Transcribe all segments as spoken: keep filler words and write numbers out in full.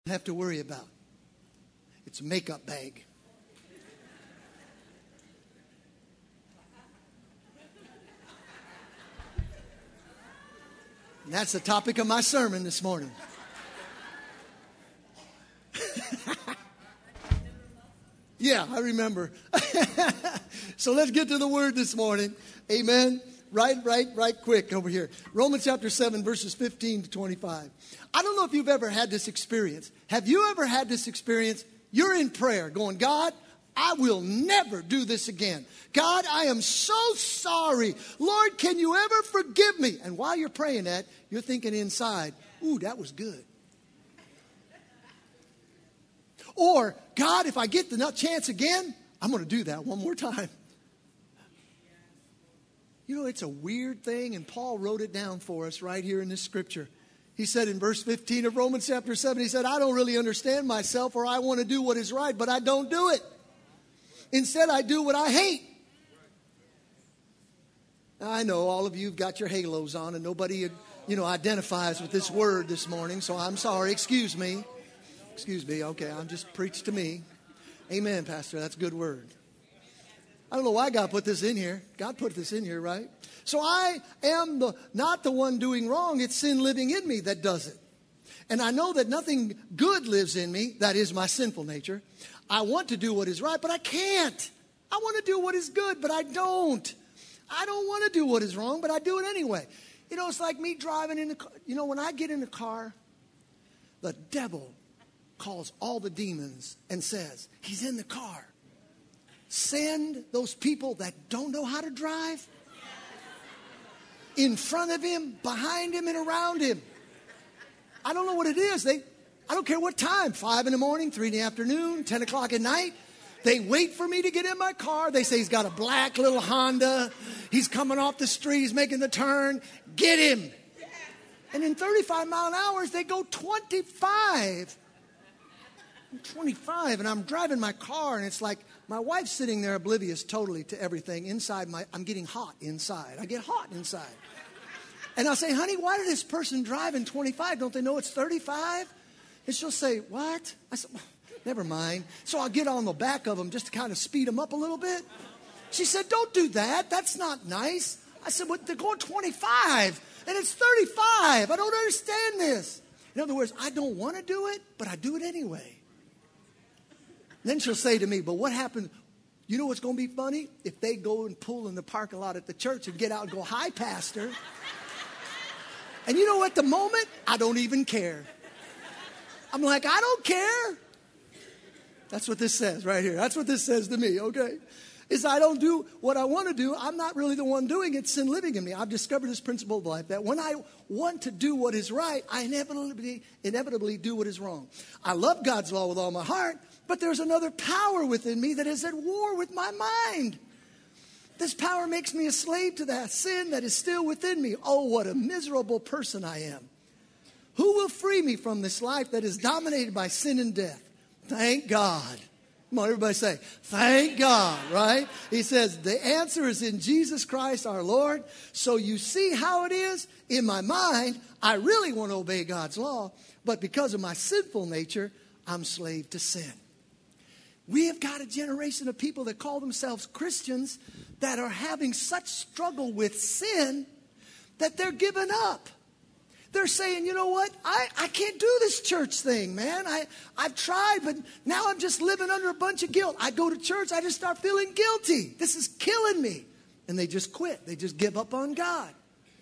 Have to worry about. It's a makeup bag. And that's the topic of my sermon this morning. Yeah, I remember. So let's get to the word this morning. Amen. Right, right, right quick over here. Romans chapter seven, verses fifteen to twenty-five. I don't know if you've ever had this experience. Have you ever had this experience? You're in prayer going, God, I will never do this again. God, I am so sorry. Lord, can you ever forgive me? And while you're praying that, you're thinking inside, ooh, that was good. Or, God, if I get the chance again, I'm going to do that one more time. You know, it's a weird thing, and Paul wrote it down for us right here in this scripture. He said in verse fifteen of Romans chapter seven, he said, I don't really understand myself, or I want to do what is right, but I don't do it. Instead, I do what I hate. Now, I know all of you have got your halos on, and nobody, you know, identifies with this word this morning, so I'm sorry. Excuse me. Excuse me. Okay, I'm just preached to me. Amen, Pastor. That's a good word. I don't know why God put this in here. God put this in here, right? So I am the not the one doing wrong. It's sin living in me that does it. And I know that nothing good lives in me. That is my sinful nature. I want to do what is right, but I can't. I want to do what is good, but I don't. I don't want to do what is wrong, but I do it anyway. You know, it's like me driving in the car. You know, when I get in the car, the devil calls all the demons and says, he's in the car. Send those people that don't know how to drive in front of him, behind him, and around him. I don't know what it is. They, I don't care what time, five in the morning, three in the afternoon, ten o'clock at night. They wait for me to get in my car. They say he's got a black little Honda. He's coming off the street. He's making the turn. Get him. And in thirty-five mile an hour, they go twenty-five. I'm twenty-five, and I'm driving my car, and it's like my wife's sitting there oblivious totally to everything. Inside, my I'm getting hot inside. I get hot inside. And I'll say, honey, why did this person drive in twenty-five? Don't they know it's thirty-five? And she'll say, what? I said, well, never mind. So I'll get on the back of them just to kind of speed them up a little bit. She said, don't do that. That's not nice. I said, but they're going twenty-five, and it's thirty-five. I don't understand this. In other words, I don't want to do it, but I do it anyway. Then she'll say to me, but what happens? You know what's going to be funny? If they go and pull in the parking lot at the church and get out and go, hi, Pastor. And you know what? The moment, I don't even care. I'm like, I don't care. That's what this says right here. That's what this says to me, okay? Is I don't do what I want to do. I'm not really the one doing it. Sin living in me. I've discovered this principle of life that when I want to do what is right, I inevitably, inevitably do what is wrong. I love God's law with all my heart, but there's another power within me that is at war with my mind. This power makes me a slave to that sin that is still within me. Oh, what a miserable person I am. Who will free me from this life that is dominated by sin and death? Thank God. Come on, everybody say, thank God, right? He says, the answer is in Jesus Christ our Lord. So you see how it is? In my mind, I really want to obey God's law, but because of my sinful nature, I'm slave to sin. We have got a generation of people that call themselves Christians that are having such struggle with sin that they're giving up. They're saying, you know what? I, I can't do this church thing, man. I, I've tried, but now I'm just living under a bunch of guilt. I go to church, I just start feeling guilty. This is killing me. And they just quit. They just give up on God.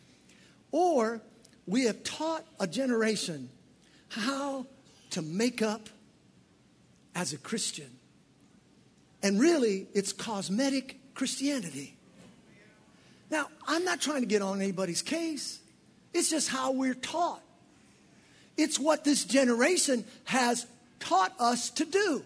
Or we have taught a generation how to make up as a Christian. And really, it's cosmetic Christianity. Now, I'm not trying to get on anybody's case. It's just how we're taught. It's what this generation has taught us to do.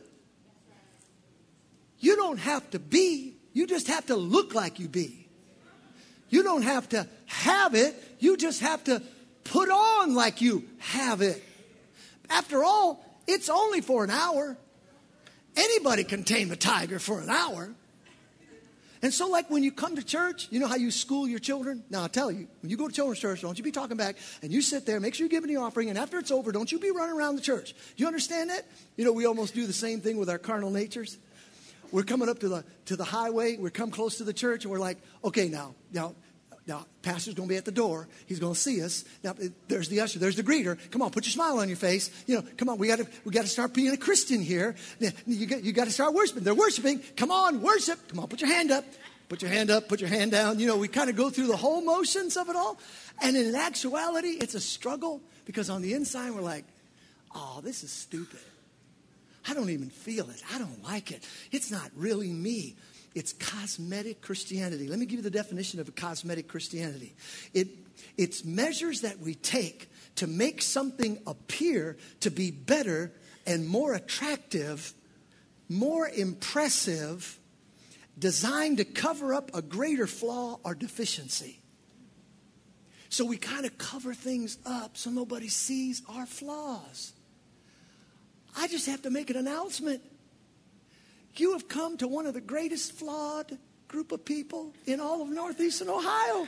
You don't have to be. You just have to look like you be. You don't have to have it. You just have to put on like you have it. After all, it's only for an hour. Anybody can tame a tiger for an hour. And so like when you come to church, you know how you school your children? Now, I'll tell you, when you go to children's church, don't you be talking back, and you sit there, make sure you're giving the offering, and after it's over, don't you be running around the church. Do you understand that? You know, we almost do the same thing with our carnal natures. We're coming up to the to the highway, we're come close to the church, and we're like, okay, now, now, now, pastor's going to be at the door. He's going to see us. Now, there's the usher. There's the greeter. Come on, put your smile on your face. You know, come on, we got to we got to start being a Christian here. You got, you got to start worshiping. They're worshiping. Come on, worship. Come on, put your hand up. Put your hand up. Put your hand down. You know, we kind of go through the whole motions of it all. And in actuality, it's a struggle because on the inside, we're like, oh, this is stupid. I don't even feel it. I don't like it. It's not really me. It's cosmetic Christianity. Let me give you the definition of a cosmetic Christianity. It, it's measures that we take to make something appear to be better and more attractive, more impressive, designed to cover up a greater flaw or deficiency. So we kind of cover things up so nobody sees our flaws. I just have to make an announcement. You have come to one of the greatest flawed group of people in all of northeastern Ohio.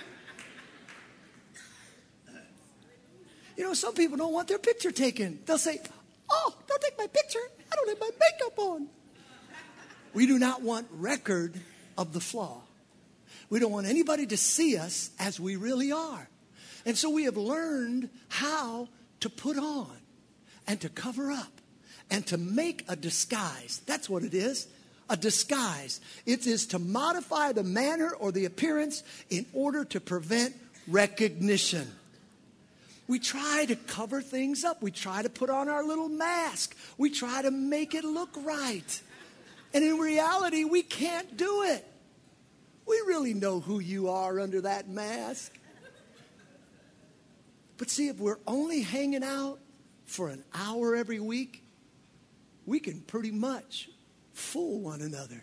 You know, some people don't want their picture taken. They'll say, oh, don't take my picture. I don't have my makeup on. We do not want record of the flaw. We don't want anybody to see us as we really are. And so we have learned how to put on and to cover up and to make a disguise. That's what it is. A disguise. It is to modify the manner or the appearance in order to prevent recognition. We try to cover things up. We try to put on our little mask. We try to make it look right. And in reality, we can't do it. We really know who you are under that mask. But see, if we're only hanging out for an hour every week, we can pretty much fool one another.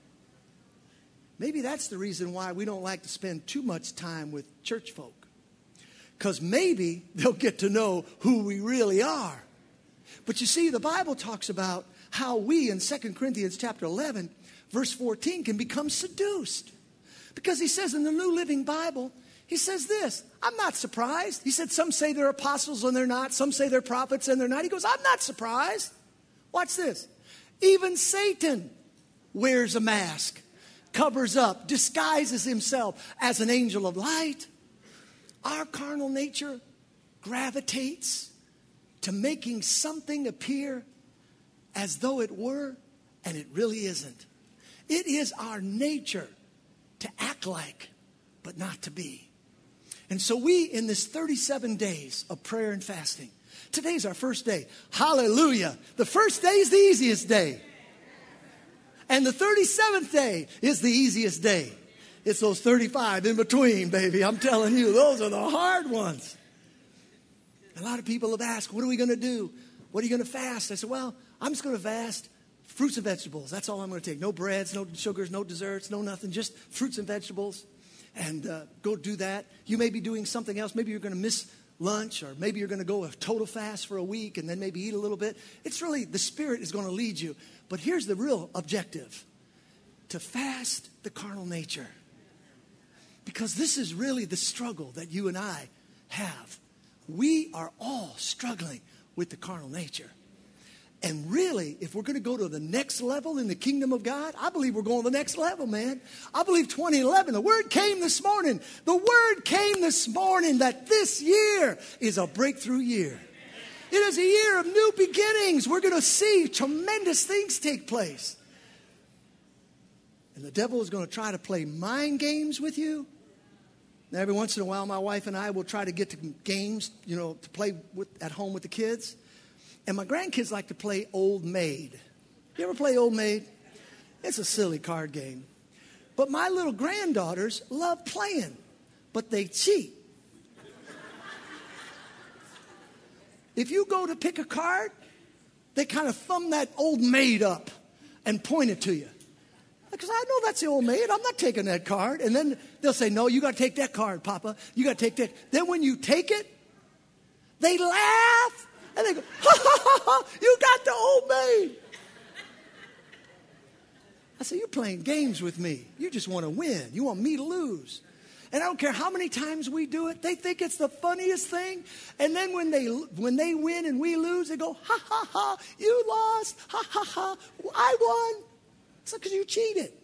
Maybe that's the reason why we don't like to spend too much time with church folk. Because maybe they'll get to know who we really are. But you see, the Bible talks about how we in Second Corinthians chapter eleven, verse fourteen, can become seduced. Because he says in the New Living Bible, he says this, I'm not surprised. He said some say they're apostles and they're not. Some say they're prophets and they're not. He goes, I'm not surprised. Watch this. Even Satan wears a mask, covers up, disguises himself as an angel of light. Our carnal nature gravitates to making something appear as though it were, and it really isn't. It is our nature to act like, but not to be. And so we, in this thirty-seven days of prayer and fasting, today's our first day. Hallelujah. The first day is the easiest day. And the thirty-seventh day is the easiest day. It's those thirty-five in between, baby. I'm telling you, those are the hard ones. A lot of people have asked, what are we going to do? What are you going to fast? I said, well, I'm just going to fast fruits and vegetables. That's all I'm going to take. No breads, no sugars, no desserts, no nothing. Just fruits and vegetables. And uh, go do that. You may be doing something else. Maybe you're going to miss lunch, or maybe you're going to go a total fast for a week and then maybe eat a little bit. It's really, the Spirit is going to lead you. But here's the real objective: to fast the carnal nature. Because this is really the struggle that you and I have. We are all struggling with the carnal nature. And really, if we're going to go to the next level in the kingdom of God, I believe we're going to the next level, man. I believe twenty eleven, the word came this morning. The word came this morning that this year is a breakthrough year. It is a year of new beginnings. We're going to see tremendous things take place. And the devil is going to try to play mind games with you. Now, every once in a while, my wife and I will try to get to games, you know, to play with, at home with the kids. And my grandkids like to play Old Maid. You ever play Old Maid? It's a silly card game. But my little granddaughters love playing, but they cheat. If you go to pick a card, they kind of thumb that Old Maid up and point it to you. Because I know that's the Old Maid. I'm not taking that card. And then they'll say, no, you got to take that card, Papa. You got to take that. Then when you take it, they laugh. And they go, ha, ha, ha, ha, you got the Old Maid. I said, you're playing games with me. You just want to win. You want me to lose. And I don't care how many times we do it. They think it's the funniest thing. And then when they when they win and we lose, they go, ha, ha, ha, you lost. Ha, ha, ha, I won. It's because you cheated.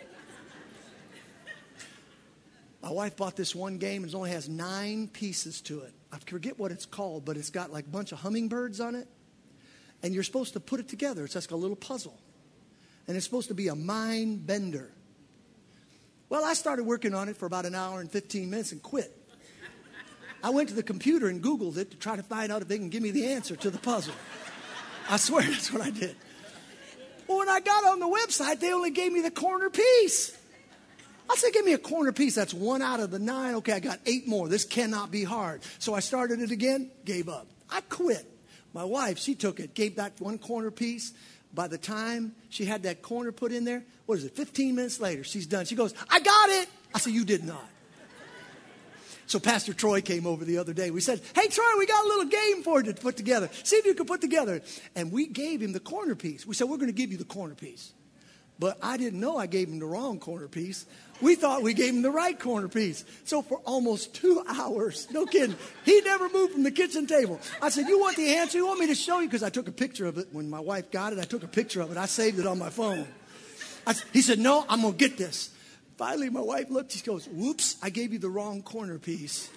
My wife bought this one game and it only has nine pieces to it. I forget what it's called, but it's got like a bunch of hummingbirds on it. And you're supposed to put it together. It's just like a little puzzle. And it's supposed to be a mind bender. Well, I started working on it for about an hour and fifteen minutes and quit. I went to the computer and Googled it to try to find out if they can give me the answer to the puzzle. I swear that's what I did. Well, when I got on the website, they only gave me the corner piece. I said, give me a corner piece. That's one out of the nine. Okay, I got eight more. This cannot be hard. So I started it again, gave up. I quit. My wife, she took it, gave that one corner piece. By the time she had that corner put in there, what is it, fifteen minutes later, she's done. She goes, I got it. I said, you did not. So Pastor Troy came over the other day. We said, hey, Troy, we got a little game for you to put together. See if you can put together. And we gave him the corner piece. We said, we're going to give you the corner piece. But I didn't know I gave him the wrong corner piece. We thought we gave him the right corner piece. So for almost two hours, no kidding, he never moved from the kitchen table. I said, you want the answer? You want me to show you? Because I took a picture of it. When my wife got it, I took a picture of it. I saved it on my phone. I, he said, no, I'm going to get this. Finally, my wife looked. She goes, whoops, I gave you the wrong corner piece.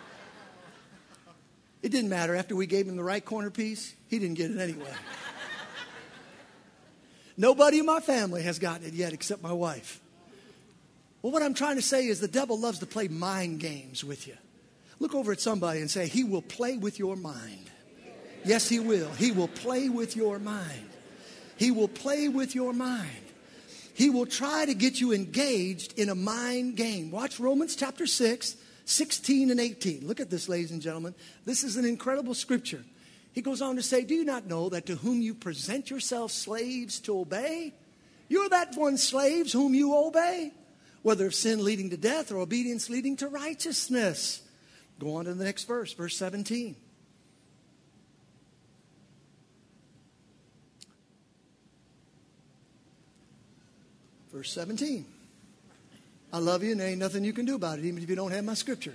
It didn't matter. After we gave him the right corner piece, he didn't get it anyway. Nobody in my family has gotten it yet except my wife. Well, what I'm trying to say is the devil loves to play mind games with you. Look over at somebody and say, he will play with your mind. Yes, he will. He will play with your mind. He will play with your mind. He will try to get you engaged in a mind game. Watch Romans chapter six, sixteen and eighteen. Look at this, ladies and gentlemen. This is an incredible scripture. He goes on to say, do you not know that to whom you present yourselves slaves to obey, you're that one slaves whom you obey, whether of sin leading to death or obedience leading to righteousness. Go on to the next verse, verse seventeen. Verse seventeen. I love you and there ain't nothing you can do about it, even if you don't have my scripture.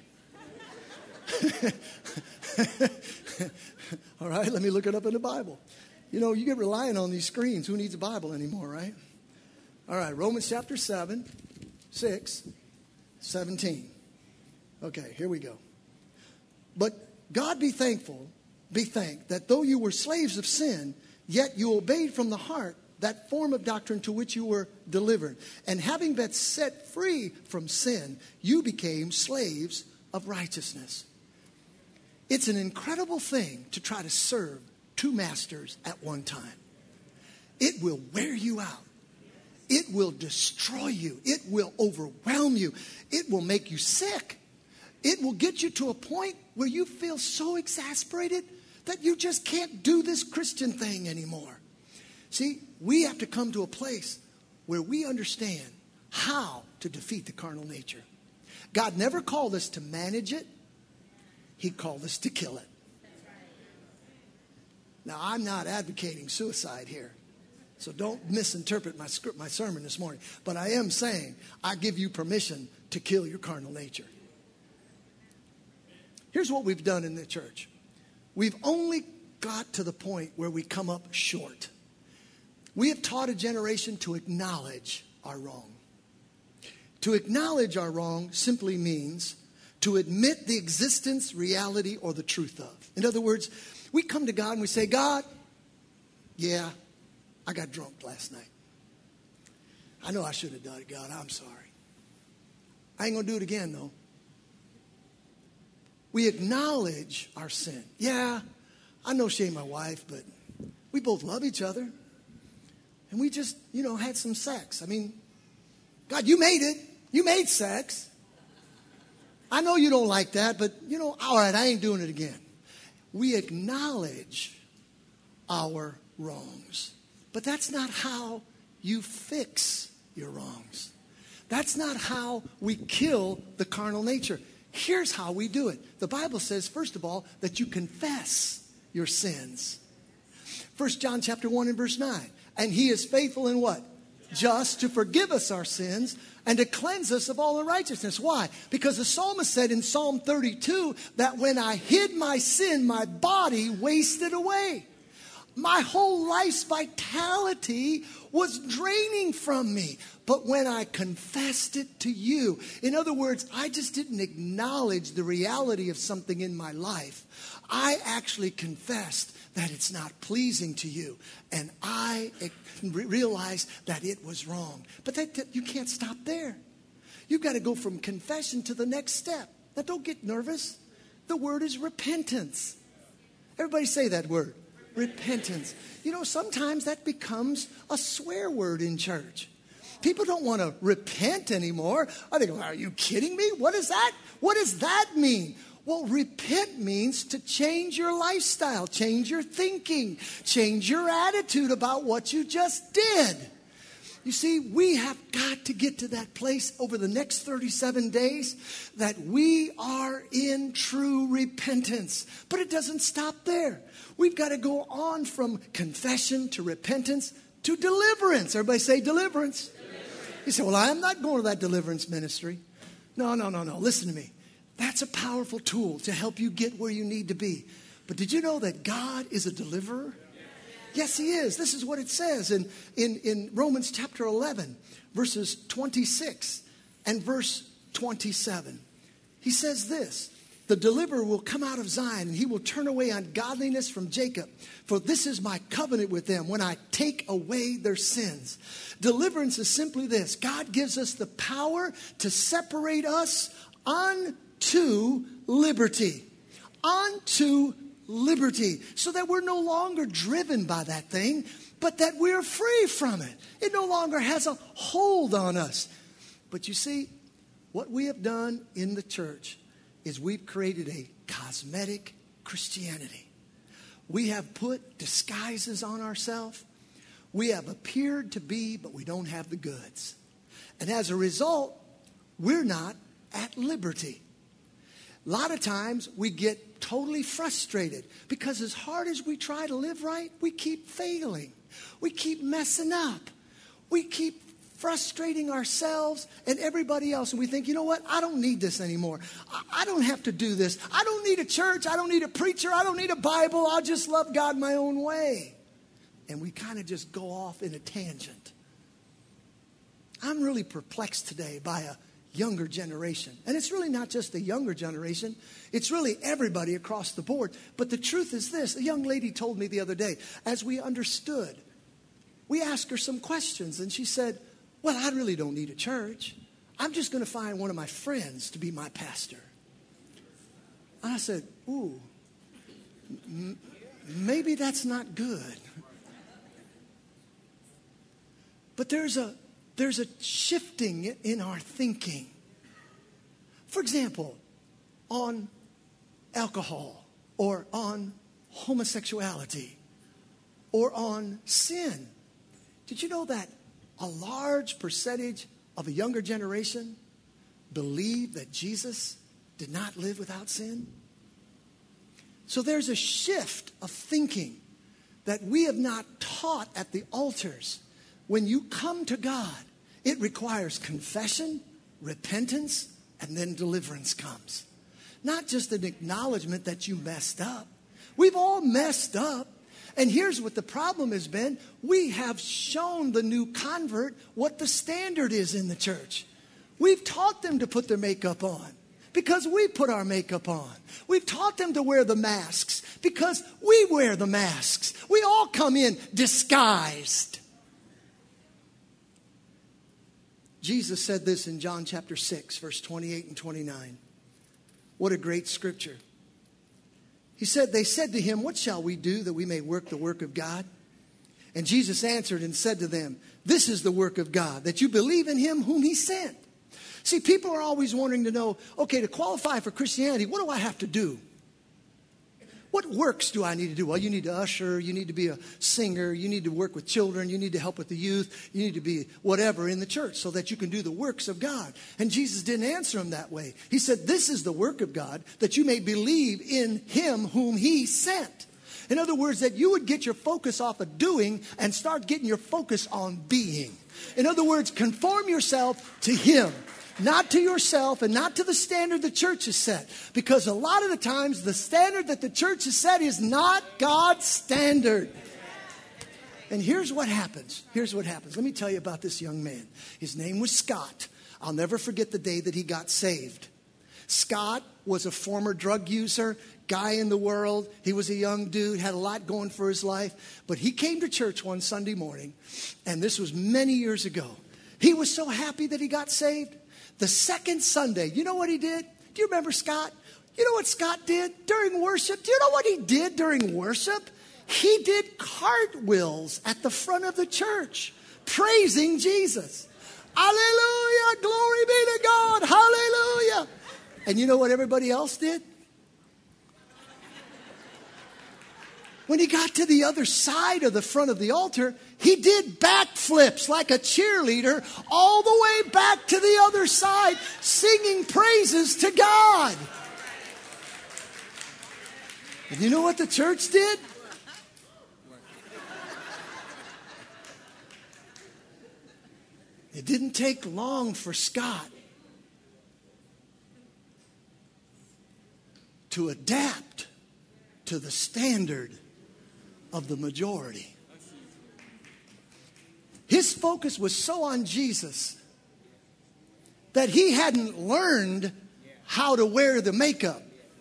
All right, let me look it up in the Bible. You know, you get relying on these screens. Who needs a Bible anymore, right? All right, Romans chapter seven, six, seventeen. Okay, here we go. But God be thankful, be thanked, that though you were slaves of sin, yet you obeyed from the heart that form of doctrine to which you were delivered. And having been set free from sin, you became slaves of righteousness. It's an incredible thing to try to serve two masters at one time. It will wear you out. It will destroy you. It will overwhelm you. It will make you sick. It will get you to a point where you feel so exasperated that you just can't do this Christian thing anymore. See, we have to come to a place where we understand how to defeat the carnal nature. God never called us to manage it. He called us to kill it. Now, I'm not advocating suicide here, so don't misinterpret my script, my sermon this morning. But I am saying I give you permission to kill your carnal nature. Here's what we've done in the church. We've only got to the point where we come up short. We have taught a generation to acknowledge our wrong. To acknowledge our wrong simply means to admit the existence, reality, or the truth of. In other words, we come to God and we say, God, yeah, I got drunk last night. I know I should have done it, God. I'm sorry. I ain't going to do it again, though. We acknowledge our sin. Yeah, I know she ain't my wife, but we both love each other. And we just, you know, had some sex. I mean, God, you made it. You made sex. I know you don't like that, but, you know, all right, I ain't doing it again. We acknowledge our wrongs. But that's not how you fix your wrongs. That's not how we kill the carnal nature. Here's how we do it. The Bible says, first of all, that you confess your sins. First John chapter one and verse nine. And he is faithful in what? just to forgive us our sins and to cleanse us of all unrighteousness. Why? Because the psalmist said in Psalm thirty-two that when I hid my sin, my body wasted away. My whole life's vitality was draining from me. But when I confessed it to you, in other words, I just didn't acknowledge the reality of something in my life. I actually confessed that it's not pleasing to you. And I realized that it was wrong. But that, that, you can't stop there. You've got to go from confession to the next step. Now, don't get nervous. The word is repentance. Everybody say that word. Repentance. You know, sometimes that becomes a swear word in church. People don't want to repent anymore. I think, are you kidding me? What is that? What does that mean? Well, repent means to change your lifestyle, change your thinking, change your attitude about what you just did. You see, we have got to get to that place over the next thirty-seven days that we are in true repentance. But it doesn't stop there. We've got to go on from confession to repentance to deliverance. Everybody say deliverance. Deliverance. You say, well, I'm not going to that deliverance ministry. No, no, no, no. Listen to me. That's a powerful tool to help you get where you need to be. But did you know that God is a deliverer? Yes, he is. This is what it says in, in, in Romans chapter eleven, verses twenty-six and verse twenty-seven. He says this, the deliverer will come out of Zion and he will turn away ungodliness from Jacob. For this is my covenant with them when I take away their sins. Deliverance is simply this. God gives us the power to separate us unto liberty. Unto liberty. So that we're no longer driven by that thing, but that we're free from it. It no longer has a hold on us. But you see, what we have done in the church is we've created a cosmetic Christianity. We have put disguises on ourselves. We have appeared to be, but we don't have the goods. And as a result, we're not at liberty. A lot of times we get totally frustrated because as hard as we try to live right, we keep failing. We keep messing up. We keep frustrating ourselves and everybody else. And we think, you know what? I don't need this anymore. I, I don't have to do this. I don't need a church. I don't need a preacher. I don't need a Bible. I'll just love God my own way. And we kind of just go off in a tangent. I'm really perplexed today by a younger generation. And it's really not just the younger generation. It's really everybody across the board. But the truth is this. A young lady told me the other day, as we understood, we asked her some questions. And she said, well, I really don't need a church. I'm just going to find one of my friends to be my pastor. And I said, ooh, m- maybe that's not good. But there's a There's a shifting in our thinking. For example, on alcohol or on homosexuality or on sin. Did you know that a large percentage of a younger generation believe that Jesus did not live without sin? So there's a shift of thinking that we have not taught at the altars. When you come to God, it requires confession, repentance, and then deliverance comes. Not just an acknowledgement that you messed up. We've all messed up. And here's what the problem has been. We have shown the new convert what the standard is in the church. We've taught them to put their makeup on because we put our makeup on. We've taught them to wear the masks because we wear the masks. We all come in disguised. Jesus said this in John chapter six, verse twenty-eight and twenty-nine. What a great scripture. He said, they said to him, what shall we do that we may work the work of God? And Jesus answered and said to them, this is the work of God, that you believe in him whom he sent. See, people are always wanting to know, okay, to qualify for Christianity, what do I have to do? What works do I need to do? Well, you need to usher, you need to be a singer, you need to work with children, you need to help with the youth, you need to be whatever in the church so that you can do the works of God. And Jesus didn't answer him that way. He said, this is the work of God, that you may believe in him whom he sent. In other words, that you would get your focus off of doing and start getting your focus on being. In other words, conform yourself to Him, not to yourself and not to the standard the church has set. Because a lot of the times, the standard that the church has set is not God's standard. And here's what happens. Here's what happens. Let me tell you about this young man. His name was Scott. I'll never forget the day that he got saved. Scott was a former drug user, guy in the world. He was a young dude, had a lot going for his life. But he came to church one Sunday morning, and this was many years ago. He was so happy that he got saved. The second Sunday, you know what he did? Do you remember Scott? You know what Scott did during worship? Do you know what he did during worship? He did cartwheels at the front of the church, praising Jesus. Hallelujah, glory be to God, hallelujah. And you know what everybody else did? When he got to the other side of the front of the altar, he did backflips like a cheerleader all the way back to the other side, singing praises to God. And you know what the church did? It didn't take long for Scott to adapt to the standard of the majority. His focus was so on Jesus that he hadn't learned how to wear the makeup.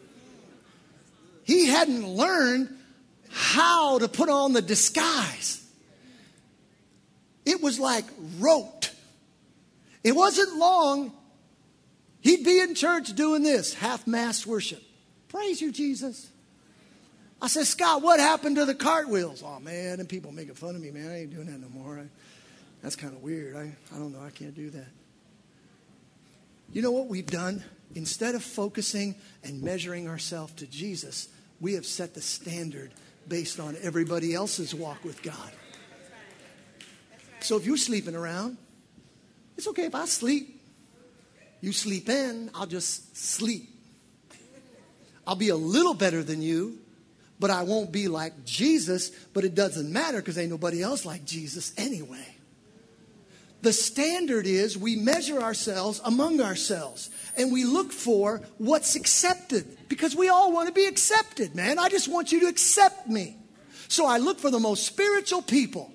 He hadn't learned how to put on the disguise. It was like rote. It wasn't long. He'd be in church doing this, half-mass worship. Praise you, Jesus. I said, Scott, what happened to the cartwheels? Oh, man, and people making fun of me, man. I ain't doing that no more. I, that's kind of weird. I, I don't know. I can't do that. You know what we've done? Instead of focusing and measuring ourselves to Jesus, we have set the standard based on everybody else's walk with God. So if you're sleeping around, it's okay if I sleep. You sleep in, I'll just sleep. I'll be a little better than you, but I won't be like Jesus. But it doesn't matter because ain't nobody else like Jesus anyway. The standard is we measure ourselves among ourselves. And we look for what's accepted. Because we all want to be accepted, man. I just want you to accept me. So I look for the most spiritual people.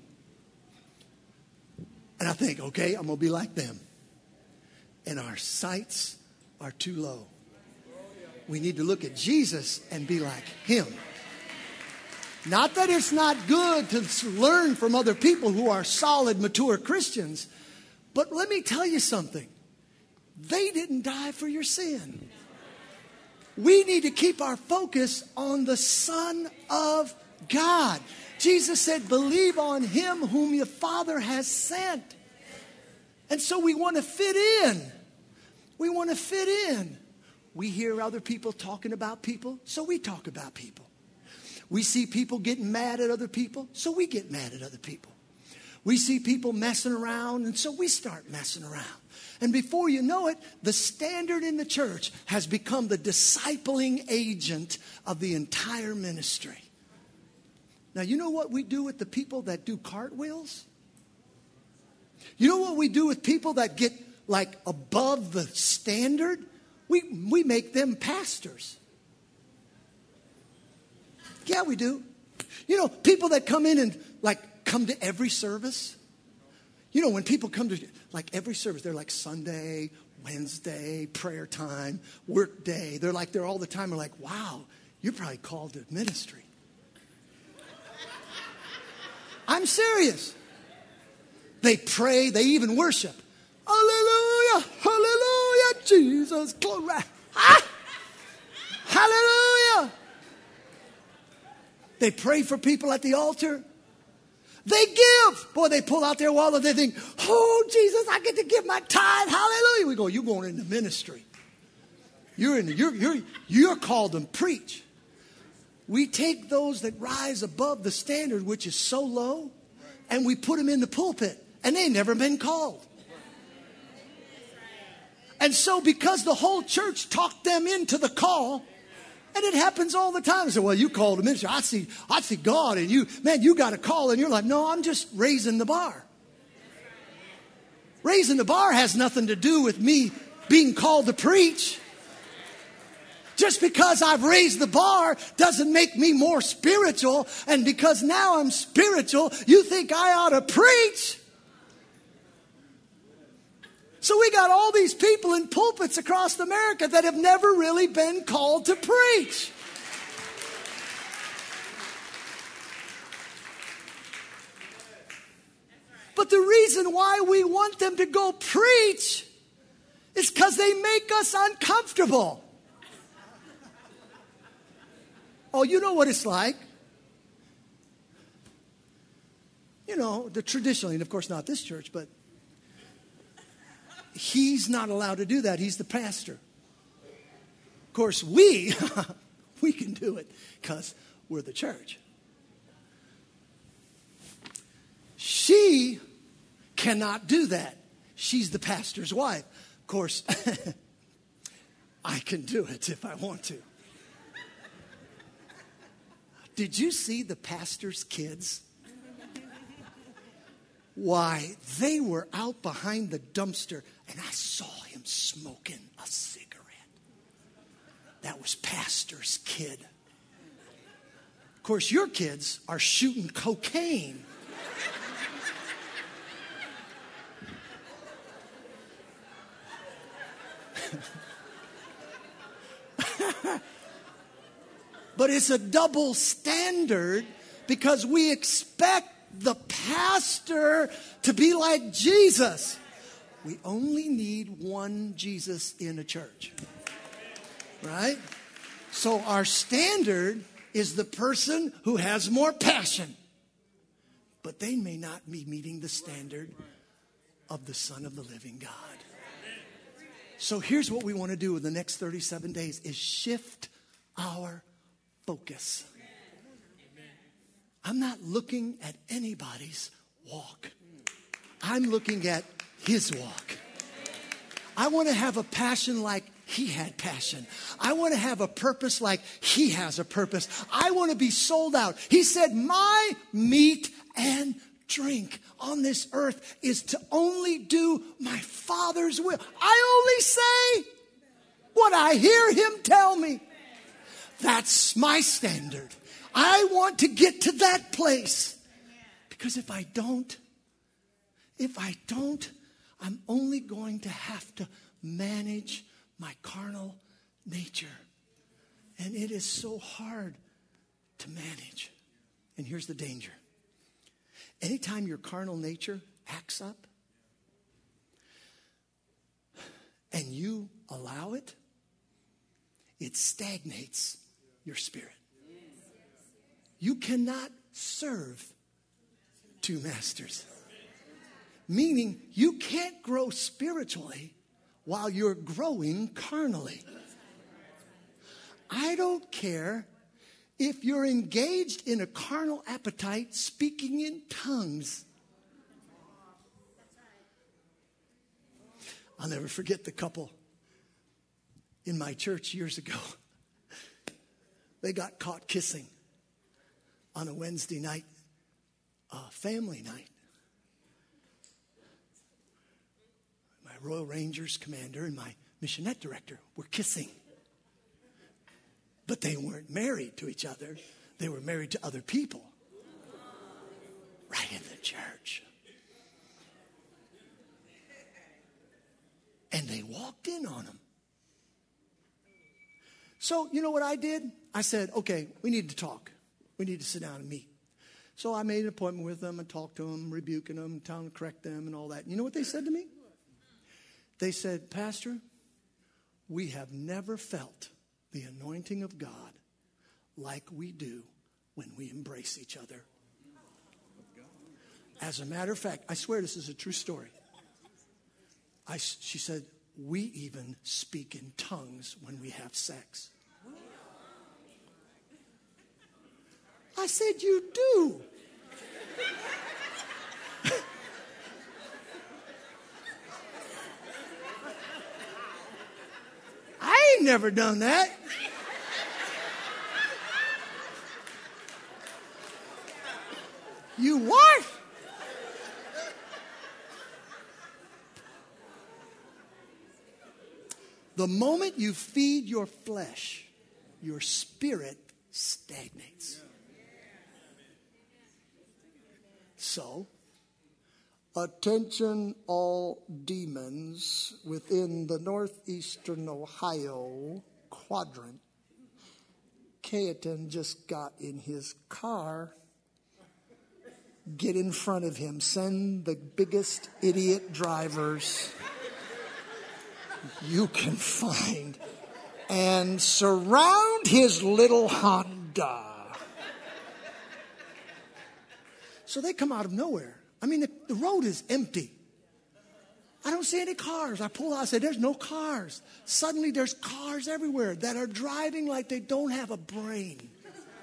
And I think, okay, I'm going to be like them. And our sights are too low. We need to look at Jesus and be like Him. Not that it's not good to learn from other people who are solid, mature Christians. But let me tell you something. They didn't die for your sin. We need to keep our focus on the Son of God. Jesus said, believe on Him whom your Father has sent. And so we want to fit in. We want to fit in. We hear other people talking about people, so we talk about people. We see people getting mad at other people, so we get mad at other people. We see people messing around, and so we start messing around. And before you know it, the standard in the church has become the discipling agent of the entire ministry. Now, you know what we do with the people that do cartwheels? You know what we do with people that get like above the standard? We, we make them pastors. Yeah, we do. You know, people that come in and like come to every service. You know, when people come to like every service, they're like Sunday, Wednesday, prayer time, work day. They're like there all the time. We're like, wow, you're probably called to ministry. I'm serious. They pray. They even worship. Hallelujah. Hallelujah. Jesus. Glory. Ah! Hallelujah. They pray for people at the altar. They give. Boy, they pull out their wallet. They think, oh, Jesus, I get to give my tithe. Hallelujah. We go, you're going into ministry. You're, in the, you're, you're, you're called to preach. We take those that rise above the standard, which is so low, and we put them in the pulpit. And they've never been called. And so because the whole church talked them into the call, And it happens all the time. I say, well, you call the ministry. I see, I see God and you, man, you got a call. And you're like, no, I'm just raising the bar. Raising the bar has nothing to do with me being called to preach. Just because I've raised the bar doesn't make me more spiritual. And because now I'm spiritual, you think I ought to preach? So we got all these people in pulpits across America that have never really been called to preach. But the reason why we want them to go preach is because they make us uncomfortable. Oh, you know what it's like. You know, the traditionally, and of course not this church, but he's not allowed to do that. He's the pastor. Of course, we, we can do it because we're the church. She cannot do that. She's the pastor's wife. Of course, I can do it if I want to. Did you see the pastor's kids? Why, they were out behind the dumpster and I saw him smoking a cigarette. That was pastor's kid. Of course, your kids are shooting cocaine. But it's a double standard because we expect the pastor to be like Jesus. We only need one Jesus in a church. Right? So our standard is the person who has more passion. But they may not be meeting the standard of the Son of the living God. So here's what we want to do in the next thirty-seven days is shift our focus. I'm not looking at anybody's walk. I'm looking at his walk. I want to have a passion like he had passion. I want to have a purpose like he has a purpose. I want to be sold out. He said, my meat and drink on this earth is to only do my Father's will. I only say what I hear him tell me. That's my standard. I want to get to that place. Because if I don't, if I don't, I'm only going to have to manage my carnal nature. And it is so hard to manage. And here's the danger. Anytime your carnal nature acts up and you allow it, it stagnates your spirit. You cannot serve two masters. Meaning you can't grow spiritually while you're growing carnally. I don't care if you're engaged in a carnal appetite speaking in tongues. I'll never forget the couple in my church years ago. They got caught kissing on a Wednesday night, uh, family night. My Royal Rangers commander and my missionette director were kissing. But they weren't married to each other. They were married to other people. Right in the church. And they walked in on them. So, you know what I did? I said, okay, we need to talk. We need to sit down and meet. So I made an appointment with them and talked to them, rebuking them, telling them to correct them and all that. You know what they said to me? They said, Pastor, we have never felt the anointing of God like we do when we embrace each other. As a matter of fact, I swear this is a true story. I, she said, we even speak in tongues when we have sex. I said, you do. I ain't never done that. You what? The moment you feed your flesh, your spirit stagnates. So, attention all demons within the northeastern Ohio quadrant. Cayetan just got in his car. Get in front of him. Send the biggest idiot drivers you can find and surround his little Honda. So they come out of nowhere. I mean, the, the road is empty. I don't see any cars. I pull out, I say, there's no cars. Suddenly there's cars everywhere that are driving like they don't have a brain.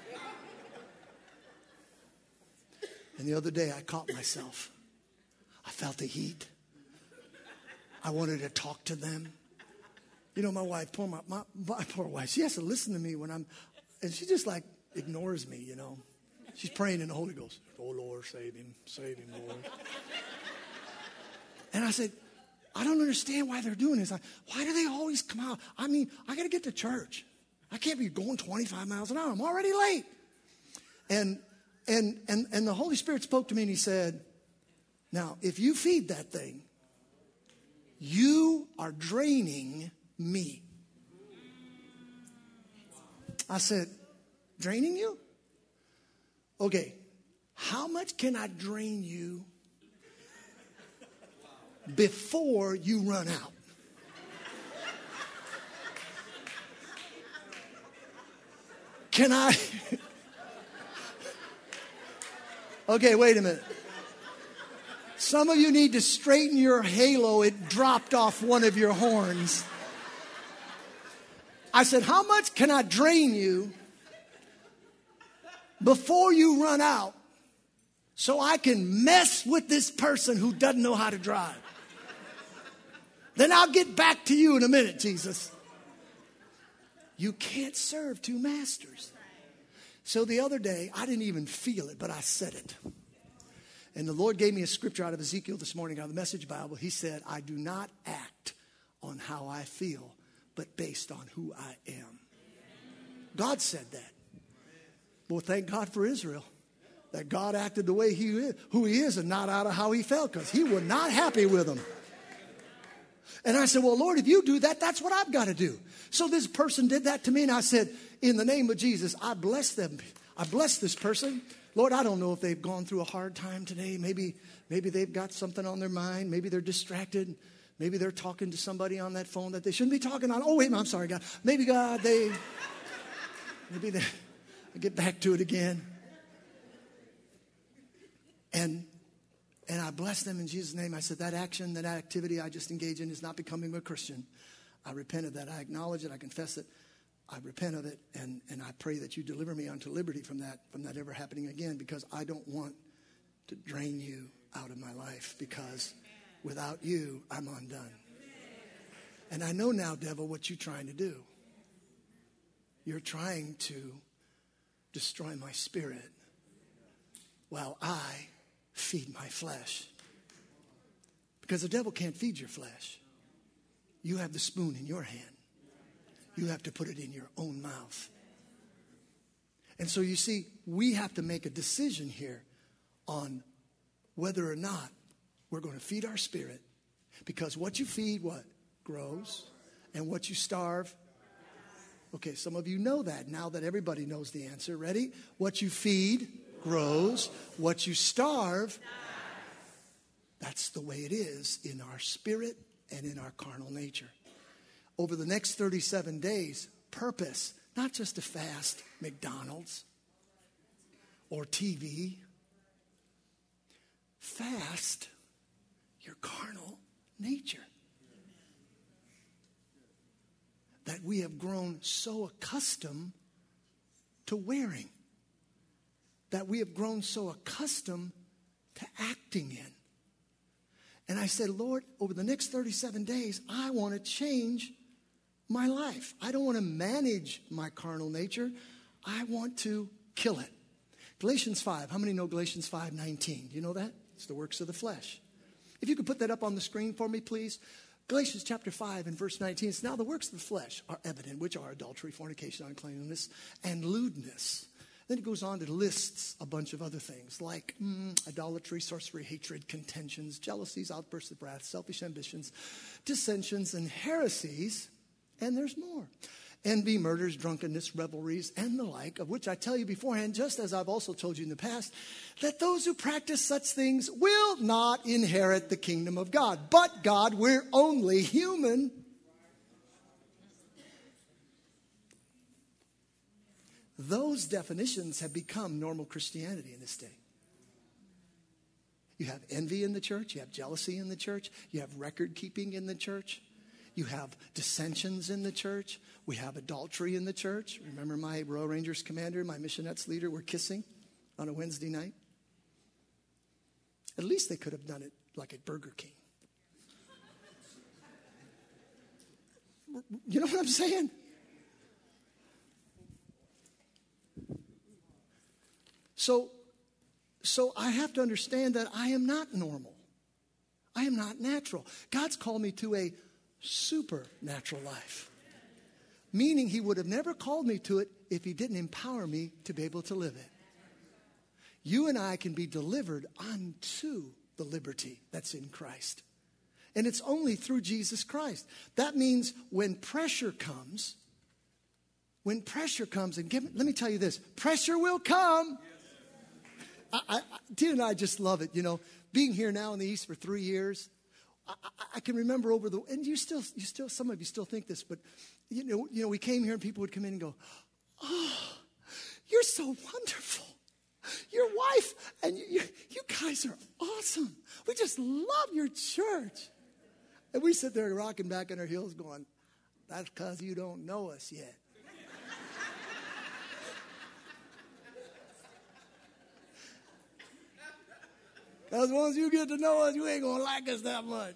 And the other day I caught myself. I felt the heat. I wanted to talk to them. You know, my wife, poor, my, my, my poor wife, she has to listen to me when I'm, and she just like ignores me, you know. She's praying in the Holy Ghost. Oh, Lord, save him. Save him, Lord. And I said, I don't understand why they're doing this. I, why do they always come out? I mean, I got to get to church. I can't be going twenty-five miles an hour. I'm already late. And, and, and, and the Holy Spirit spoke to me and he said, now, if you feed that thing, you are draining me. I said, draining you? Okay, how much can I drain you before you run out? Can I? Okay, wait a minute. Some of you need to straighten your halo. It dropped off one of your horns. I said, how much can I drain you before you run out so I can mess with this person who doesn't know how to drive? Then I'll get back to you in a minute, Jesus. You can't serve two masters. So the other day, I didn't even feel it, but I said it. And the Lord gave me a scripture out of Ezekiel this morning out of the Message Bible. He said, I do not act on how I feel, but based on who I am. God said that. Well, thank God for Israel, that God acted the way he is, who he is, and not out of how he felt, because he was not happy with them. And I said, well, Lord, if you do that, that's what I've got to do. So this person did that to me, and I said, in the name of Jesus, I bless them. I bless this person. Lord, I don't know if they've gone through a hard time today. Maybe, maybe they've got something on their mind. Maybe they're distracted. Maybe they're talking to somebody on that phone that they shouldn't be talking on. Oh, wait, I'm sorry, God. Maybe, God, they, maybe they, I get back to it again. And And I blessed them in Jesus' name. I said, that action, that activity I just engaged in is not becoming a Christian. I repent of that. I acknowledge it. I confess it. I repent of it. And, and I pray that you deliver me unto liberty from that, from that ever happening again, because I don't want to drain you out of my life, because without you, I'm undone. And I know now, devil, what you're trying to do. You're trying to destroy my spirit while I feed my flesh. Because the devil can't feed your flesh. You have the spoon in your hand. You have to put it in your own mouth. And so you see, we have to make a decision here on whether or not we're going to feed our spirit. Because what you feed, what? Grows. And what you starve. Okay, some of you know that now that everybody knows the answer. Ready? What you feed grows. What you starve, that's the way it is in our spirit and in our carnal nature. Over the next thirty-seven days, purpose, not just to fast McDonald's or T V. Fast your carnal nature. That we have grown so accustomed to wearing. That we have grown so accustomed to acting in. And I said, Lord, over the next thirty-seven days, I want to change my life. I don't want to manage my carnal nature. I want to kill it. Galatians five. How many know Galatians five nineteen? Do you know that? It's the works of the flesh. If you could put that up on the screen for me, please. Galatians chapter five and verse nineteen. It's now the works of the flesh are evident, which are adultery, fornication, uncleanness, and lewdness. Then it goes on to lists a bunch of other things like mm, idolatry, sorcery, hatred, contentions, jealousies, outbursts of wrath, selfish ambitions, dissensions, and heresies. And there's more. Envy, murders, drunkenness, revelries, and the like, of which I tell you beforehand, just as I've also told you in the past, that those who practice such things will not inherit the kingdom of God. But God, we're only human. Those definitions have become normal Christianity in this day. You have envy in the church. You have jealousy in the church. You have record keeping in the church. You have dissensions in the church. We have adultery in the church. Remember my Royal Rangers commander, my missionettes leader were kissing on a Wednesday night? At least they could have done it like at Burger King. You know what I'm saying? So, so I have to understand that I am not normal. I am not natural. God's called me to a supernatural life. Meaning he would have never called me to it if he didn't empower me to be able to live it. You and I can be delivered unto the liberty that's in Christ. And it's only through Jesus Christ. That means when pressure comes, when pressure comes, and give, let me tell you this, pressure will come. I, I, Tina and I just love it. You know, being here now in the East for three years, I, I, I can remember over the, and you still, you still, some of you still think this, but you know, you know, we came here and people would come in and go, "Oh, you're so wonderful. Your wife and you, you, you guys are awesome. We just love your church." And we sit there rocking back on our heels going, "That's because you don't know us yet." Because once you get to know us, you ain't going to like us that much.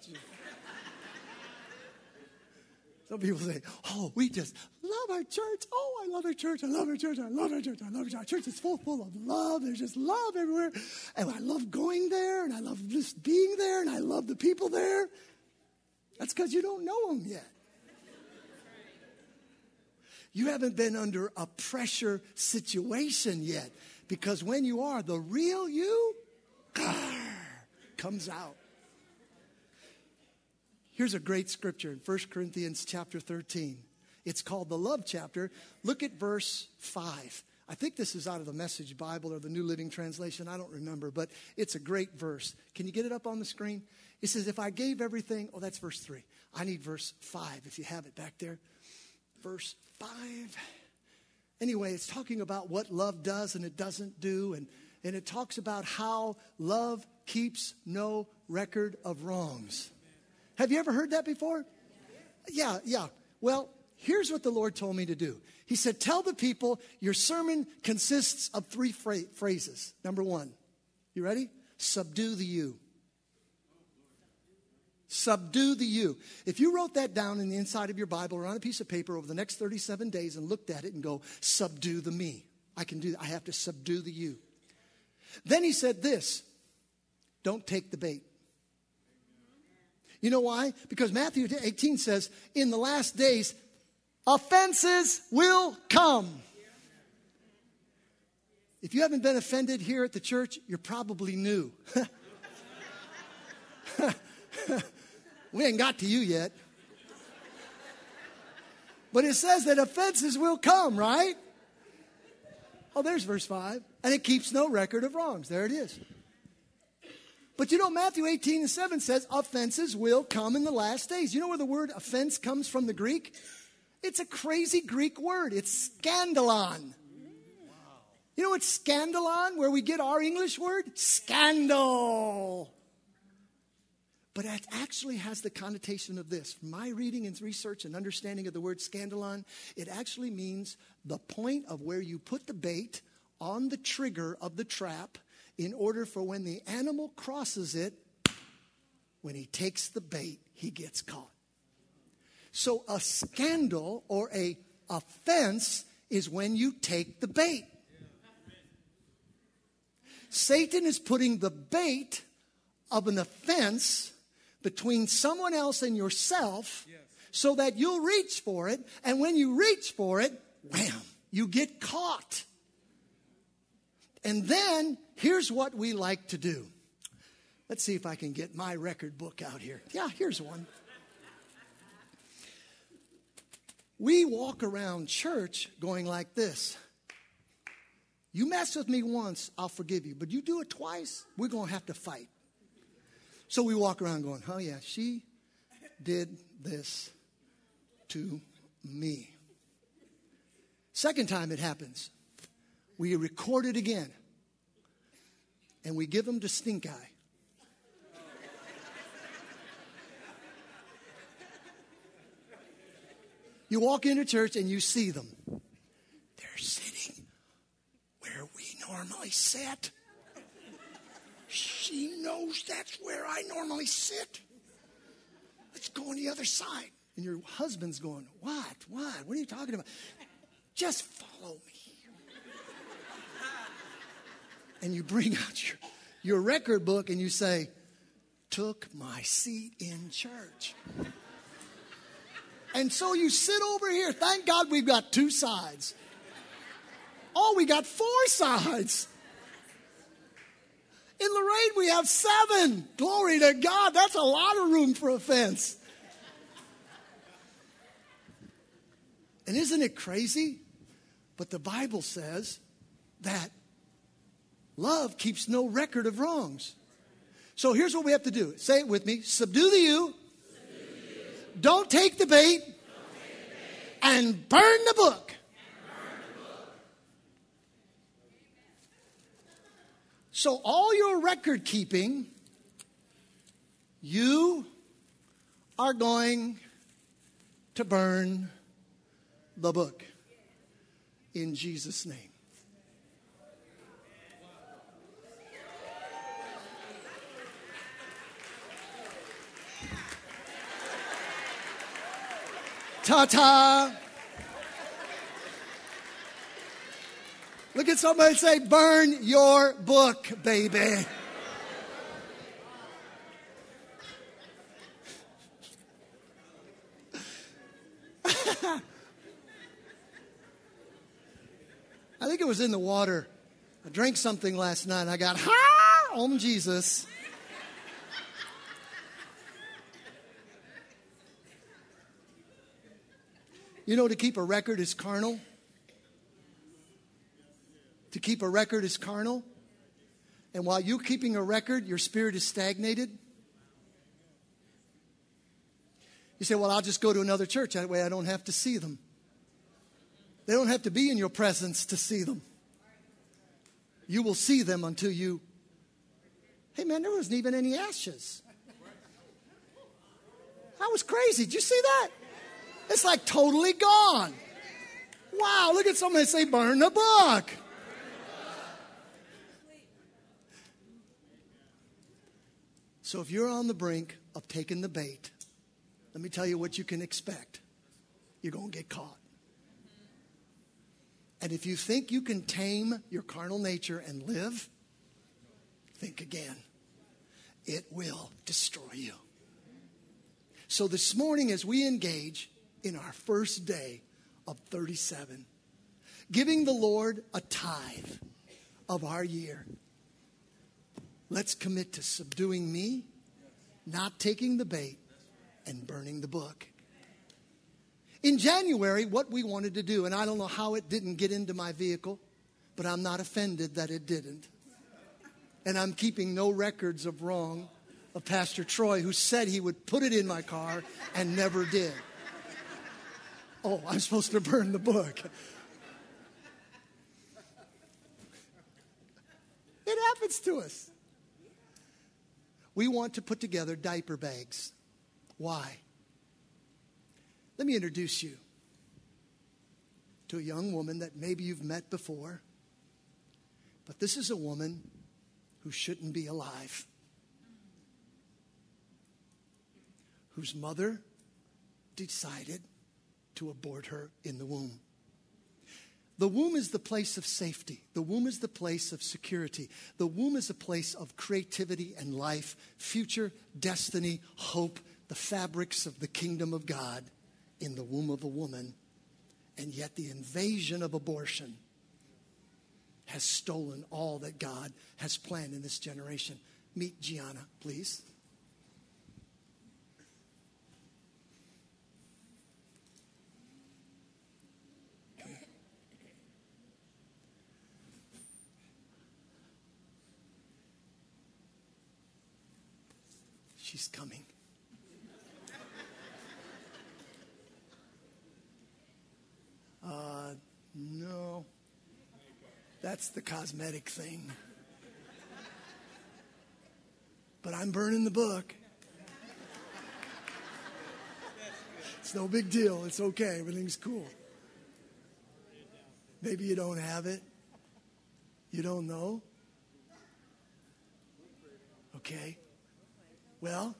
Some people say, "Oh, we just love our church. Oh, I love our church. I love our church. I love our church. I love our church. Our church is full, full of love. There's just love everywhere. And I love going there, and I love just being there, and I love the people there." That's because you don't know them yet. You haven't been under a pressure situation yet. Because when you are, the real you comes out. Here's a great scripture in First Corinthians chapter thirteen. It's called the love chapter. Look at verse five. I think this is out of the Message Bible or the New Living Translation. I don't remember, but it's a great verse. Can you get it up on the screen? It says, if I gave everything, oh, that's verse three. I need verse five if you have it back there. Verse five. Anyway, it's talking about what love does and it doesn't do. And, and it talks about how love keeps no record of wrongs. Have you ever heard that before? Yeah, yeah. Well, here's what the Lord told me to do. He said, tell the people your sermon consists of three phra- phrases. Number one, you ready? Subdue the you. Subdue the you. If you wrote that down in the inside of your Bible or on a piece of paper over the next thirty-seven days and looked at it and go, subdue the me. I can do that. I have to subdue the you. Then he said this, don't take the bait. You know why? Because Matthew eighteen says, in the last days, offenses will come. If you haven't been offended here at the church, you're probably new. We ain't got to you yet. But it says that offenses will come, right? Oh, there's verse five. And it keeps no record of wrongs. There it is. But you know, Matthew eighteen and seven says offenses will come in the last days. You know where the word offense comes from, the Greek? It's a crazy Greek word. It's scandalon. You know what's scandalon, where we get our English word? Scandal. But it actually has the connotation of this. From my reading and research and understanding of the word scandalon, it actually means the point of where you put the bait on the trigger of the trap in order for when the animal crosses it, when he takes the bait, he gets caught. So a scandal or a offense is when you take the bait. Satan is putting the bait of an offense between someone else and yourself so that you'll reach for it. And when you reach for it, wham, you get caught. And then here's what we like to do. Let's see if I can get my record book out here. Yeah, here's one. We walk around church going like this. You mess with me once, I'll forgive you. But you do it twice, we're going to have to fight. So we walk around going, oh yeah, she did this to me. Second time it happens, we record it again. And we give them to stink eye. You walk into church and you see them. They're sitting where we normally sit. She knows that's where I normally sit. Let's go on the other side. And your husband's going, what? What? What are you talking about? Just follow me. And you bring out your, your record book and you say, took my seat in church. And so you sit over here. Thank God we've got two sides. Oh, we got four sides. In Lorraine, we have seven. Glory to God. That's a lot of room for offense. And isn't it crazy? But the Bible says that love keeps no record of wrongs. So here's what we have to do. Say it with me. Subdue the you. Don't take the bait, Don't take the bait. And burn the book. Burn the book. So all your record keeping, you are going to burn the book in Jesus' name. Ta-ta. Look at somebody and say, burn your book, baby. I think it was in the water. I drank something last night and I got, ha, om Jesus. You know, to keep a record is carnal. To keep a record is carnal. And while you're keeping a record, your spirit is stagnated. You say, well, I'll just go to another church. That way I don't have to see them. They don't have to be in your presence to see them. You will see them until you, hey man, there wasn't even any ashes. That was crazy. Did you see that? It's like totally gone. Wow, look at somebody say, burn the book. So if you're on the brink of taking the bait, let me tell you what you can expect. You're going to get caught. And if you think you can tame your carnal nature and live, think again. It will destroy you. So this morning as we engage in our first day of thirty-seven, giving the Lord a tithe of our year, let's commit to subduing me, not taking the bait, and burning the book. In January, what we wanted to do, and I don't know how it didn't get into my vehicle, but I'm not offended that it didn't. And I'm keeping no records of wrong of Pastor Troy, who said he would put it in my car and never did. Oh, I'm supposed to burn the book. It happens to us. We want to put together diaper bags. Why? Let me introduce you to a young woman that maybe you've met before. But this is a woman who shouldn't be alive. Whose mother decided to abort her in the womb. The womb is the place of safety. The womb is the place of security. The womb is a place of creativity and life, future, destiny, hope, the fabrics of the kingdom of God in the womb of a woman. And yet the invasion of abortion has stolen all that God has planned in this generation. Meet Gianna, please. She's coming. Uh, no. That's the cosmetic thing. But I'm burning the book. It's no big deal. It's okay. Everything's cool. Maybe you don't have it. You don't know. Okay. Well,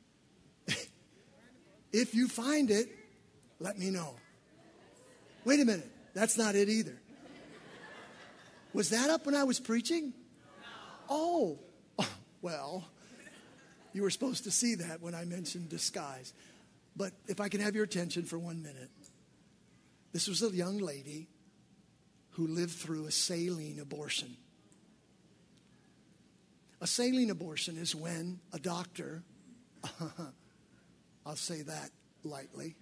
if you find it, let me know. Wait a minute. That's not it either. Was that up when I was preaching? Oh, oh, well, you were supposed to see that when I mentioned disguise. But if I can have your attention for one minute. This was a young lady who lived through a saline abortion. A saline abortion is when a doctor, I'll say that lightly,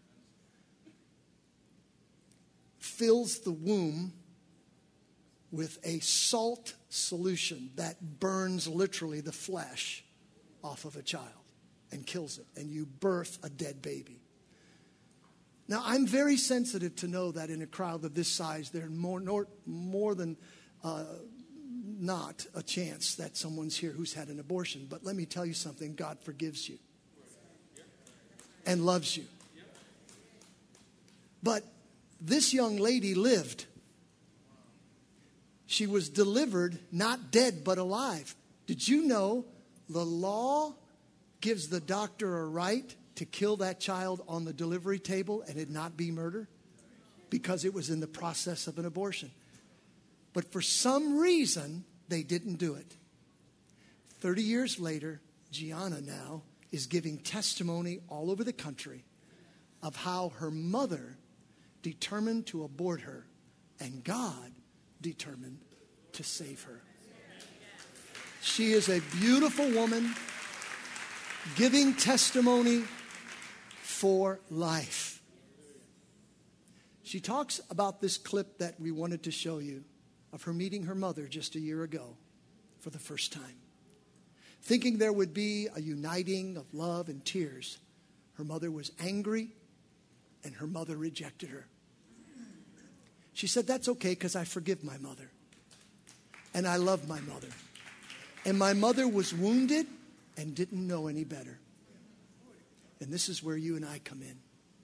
fills the womb with a salt solution that burns literally the flesh off of a child and kills it, and you birth a dead baby. Now, I'm very sensitive to know that in a crowd of this size, there's more, more, more than uh, not a chance that someone's here who's had an abortion. But let me tell you something, God forgives you and loves you. But this young lady lived. She was delivered, not dead, but alive. Did you know the law gives the doctor a right to kill that child on the delivery table and it not be murder? Because it was in the process of an abortion. But for some reason, they didn't do it. Thirty years later, Gianna now is giving testimony all over the country of how her mother determined to abort her and God determined to save her. She is a beautiful woman giving testimony for life. She talks about this clip that we wanted to show you of her meeting her mother just a year ago for the first time. Thinking there would be a uniting of love and tears, her mother was angry and her mother rejected her. She said, that's okay because I forgive my mother. And I love my mother. And my mother was wounded and didn't know any better. And this is where you and I come in.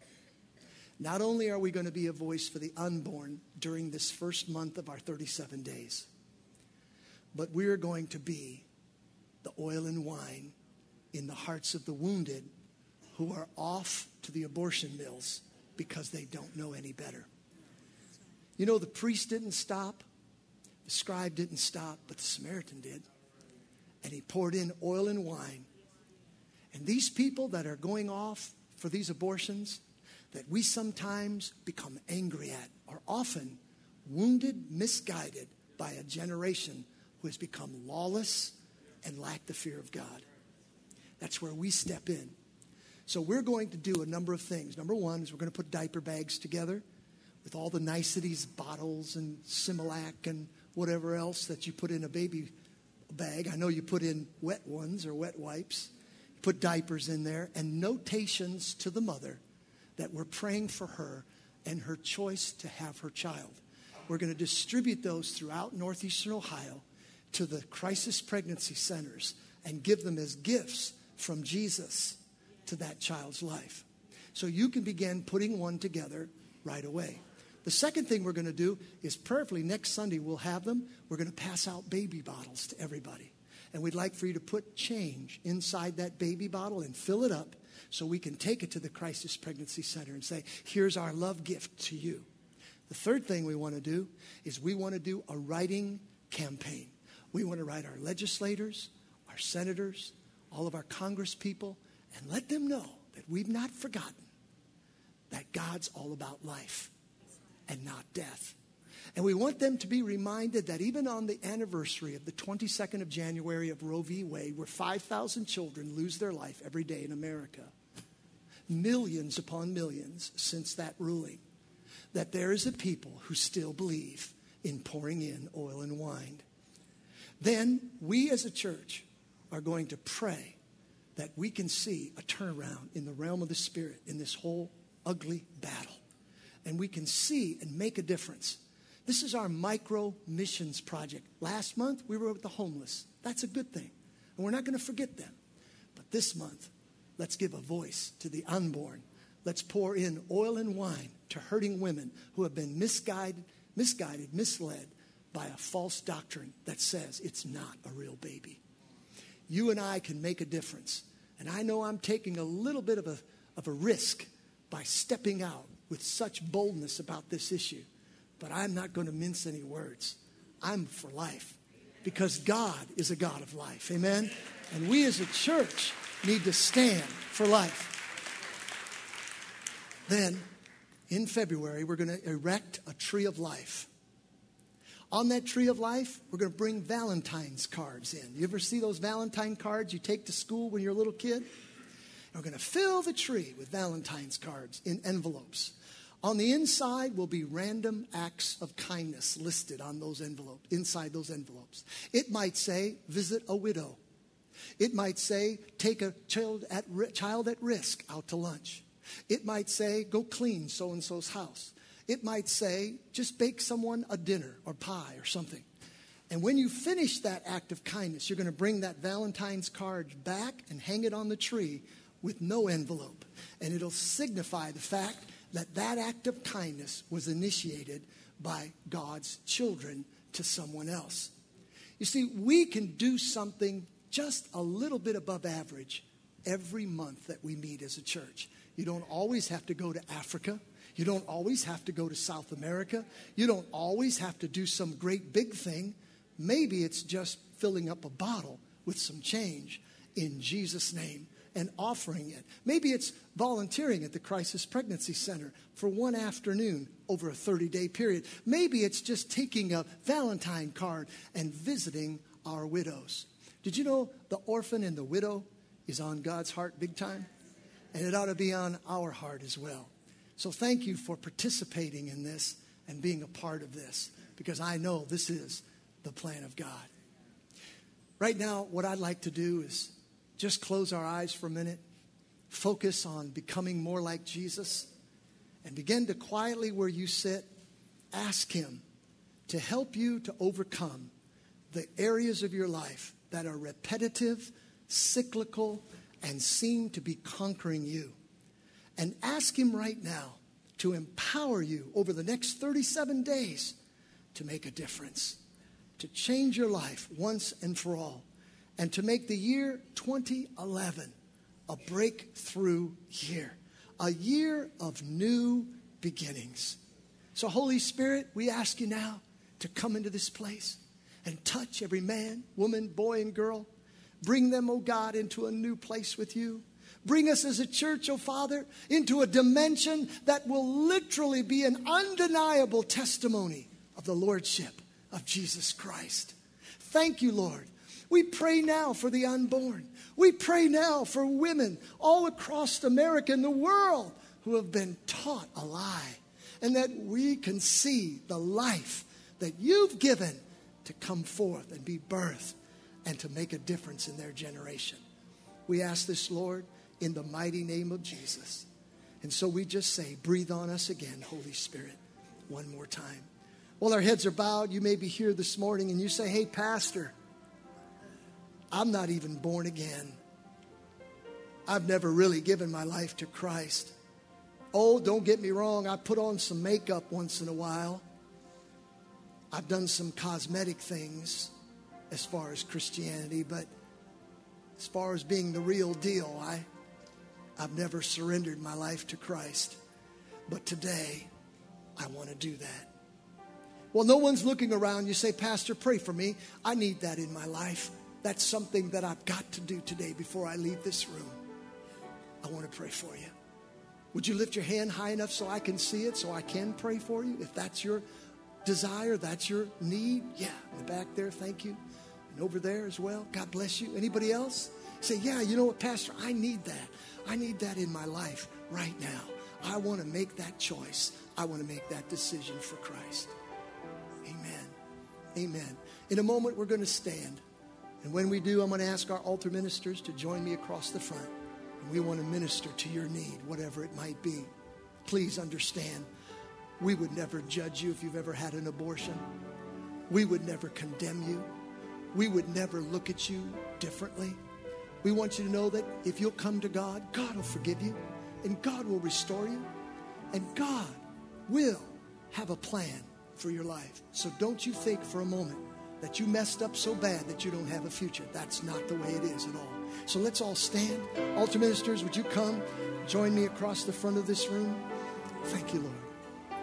Not only are we going to be a voice for the unborn during this first month of our thirty-seven days, but we are going to be the oil and wine in the hearts of the wounded who are off to the abortion mills because they don't know any better. You know, the priest didn't stop, the scribe didn't stop, but the Samaritan did. And he poured in oil and wine. And these people that are going off for these abortions that we sometimes become angry at are often wounded, misguided by a generation who has become lawless and lack the fear of God. That's where we step in. So we're going to do a number of things. Number one is we're going to put diaper bags together with all the niceties, bottles and Similac and whatever else that you put in a baby bag. I know you put in wet ones or wet wipes. You put diapers in there and notations to the mother that we're praying for her and her choice to have her child. We're going to distribute those throughout northeastern Ohio to the crisis pregnancy centers and give them as gifts from Jesus to that child's life. So you can begin putting one together right away. The second thing we're going to do is prayerfully next Sunday we'll have them. We're going to pass out baby bottles to everybody. And we'd like for you to put change inside that baby bottle and fill it up so we can take it to the Crisis Pregnancy Center and say, here's our love gift to you. The third thing we want to do is we want to do a writing campaign. We want to write our legislators, our senators, all of our Congress people, and let them know that we've not forgotten that God's all about life and not death. And we want them to be reminded that even on the anniversary of the twenty-second of January of Roe v. Wade, where five thousand children lose their life every day in America, millions upon millions since that ruling, that there is a people who still believe in pouring in oil and wine. Then we as a church are going to pray that we can see a turnaround in the realm of the Spirit in this whole ugly battle. And we can see and make a difference. This is our micro missions project. Last month, we were with the homeless. That's a good thing. And we're not going to forget them. But this month, let's give a voice to the unborn. Let's pour in oil and wine to hurting women who have been misguided, misguided, misled by a false doctrine that says it's not a real baby. You and I can make a difference. And I know I'm taking a little bit of a, of a risk by stepping out with such boldness about this issue. But I'm not going to mince any words. I'm for life because God is a God of life. Amen? And we as a church need to stand for life. Then, in February, we're going to erect a tree of life. On that tree of life, we're going to bring Valentine's cards in. You ever see those Valentine cards you take to school when you're a little kid? And we're going to fill the tree with Valentine's cards in envelopes. On the inside will be random acts of kindness listed on those envelopes, inside those envelopes. It might say, visit a widow. It might say, take a child at, child at risk out to lunch. It might say, go clean so-and-so's house. It might say, just bake someone a dinner or pie or something. And when you finish that act of kindness, you're going to bring that Valentine's card back and hang it on the tree with no envelope. And it'll signify the fact that that act of kindness was initiated by God's children to someone else. You see, we can do something just a little bit above average every month that we meet as a church. You don't always have to go to Africa. You don't always have to go to South America. You don't always have to do some great big thing. Maybe it's just filling up a bottle with some change in Jesus' name and offering it. Maybe it's volunteering at the Crisis Pregnancy Center for one afternoon over a thirty-day period. Maybe it's just taking a Valentine card and visiting our widows. Did you know the orphan and the widow is on God's heart big time? And it ought to be on our heart as well. So thank you for participating in this and being a part of this, because I know this is the plan of God. Right now, what I'd like to do is just close our eyes for a minute, focus on becoming more like Jesus, and begin to quietly where you sit, ask Him to help you to overcome the areas of your life that are repetitive, cyclical, and seem to be conquering you. And ask Him right now to empower you over the next thirty-seven days to make a difference, to change your life once and for all, and to make the year twenty eleven a breakthrough year, a year of new beginnings. So Holy Spirit, we ask you now to come into this place and touch every man, woman, boy, and girl. Bring them, oh God, into a new place with you. Bring us as a church, oh Father, into a dimension that will literally be an undeniable testimony of the Lordship of Jesus Christ. Thank you, Lord. We pray now for the unborn. We pray now for women all across America and the world who have been taught a lie, and that we can see the life that you've given to come forth and be birthed and to make a difference in their generation. We ask this, Lord, in the mighty name of Jesus. And so we just say, breathe on us again, Holy Spirit, one more time. While our heads are bowed, you may be here this morning and you say, hey, Pastor, I'm not even born again. I've never really given my life to Christ. Oh, don't get me wrong. I put on some makeup once in a while. I've done some cosmetic things as far as Christianity, but as far as being the real deal, I, I've never surrendered my life to Christ. But today, I want to do that. Well, no one's looking around. You say, Pastor, pray for me. I need that in my life. That's something that I've got to do today before I leave this room. I want to pray for you. Would you lift your hand high enough so I can see it, so I can pray for you? If that's your desire, that's your need. Yeah, in the back there, thank you. And over there as well. God bless you. Anybody else? Say, yeah, you know what, Pastor, I need that. I need that in my life right now. I want to make that choice. I want to make that decision for Christ. Amen. Amen. In a moment, we're going to stand. And when we do, I'm going to ask our altar ministers to join me across the front. And we want to minister to your need, whatever it might be. Please understand, we would never judge you if you've ever had an abortion. We would never condemn you. We would never look at you differently. We want you to know that if you'll come to God, God will forgive you. And God will restore you. And God will have a plan for your life. So don't you think for a moment that you messed up so bad that you don't have a future. That's not the way it is at all. So let's all stand. Altar ministers, would you come join me across the front of this room? Thank you, Lord.